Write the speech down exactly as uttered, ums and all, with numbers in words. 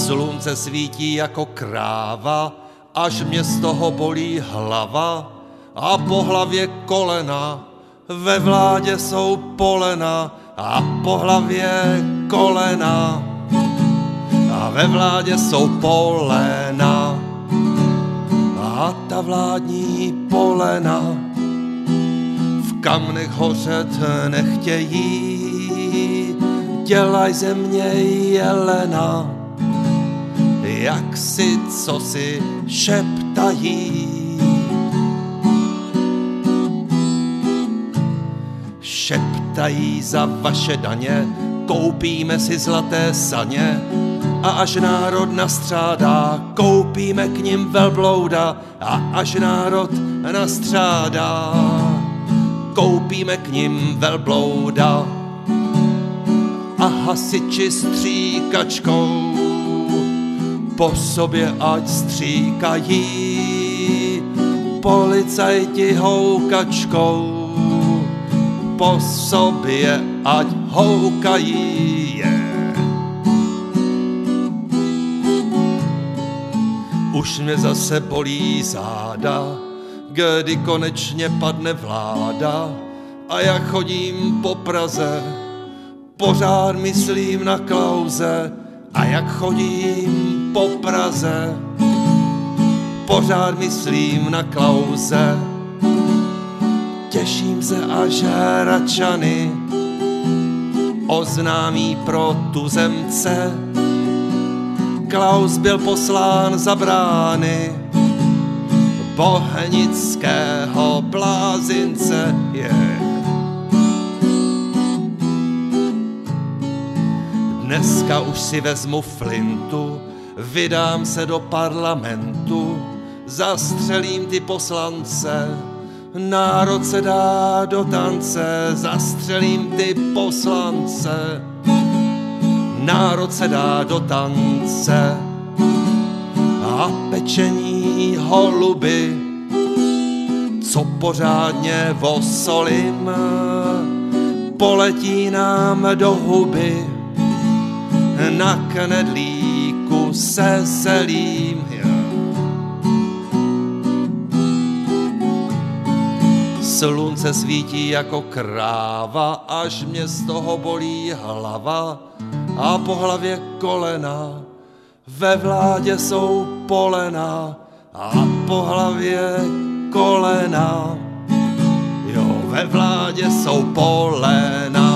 Slunce svítí jako kráva, až mě z toho bolí hlava a po hlavě kolena. Ve vládě jsou polena a po hlavě kolena. A ve vládě jsou polena a ta vládní polena v kamnech hořet nechtějí. Dělaj ze mě jelena, jak si co si šeptají. Šeptají za vaše daně, koupíme si zlaté saně a až národ nastřádá, koupíme k nim velblouda a až národ nastřádá, koupíme k nim velblouda a hasiči stříkačkou po sobě ať stříkají, policajti houkačkou po sobě ať houkají. Yeah. Už mě zase bolí záda, kdy konečně padne vláda a jak chodím po Praze, pořád myslím na Klause. A jak chodím po Praze, pořád myslím na Klause. Těším se, až Hračany oznámí pro tuzemce, Klaus byl poslán za brány bohnického blázince. Yeah. Dneska už si vezmu flintu, vydám se do parlamentu, zastřelím ty poslance, národ se dá do tance, zastřelím ty poslance, národ se dá do tance a pečení holuby, co pořádně vosolím, poletí nám do huby, na knedlíku se selím. Slunce svítí jako kráva, až mě z toho bolí hlava a po hlavě kolena. Ve vládě jsou polena a po hlavě kolena. Jo, ve vládě jsou polena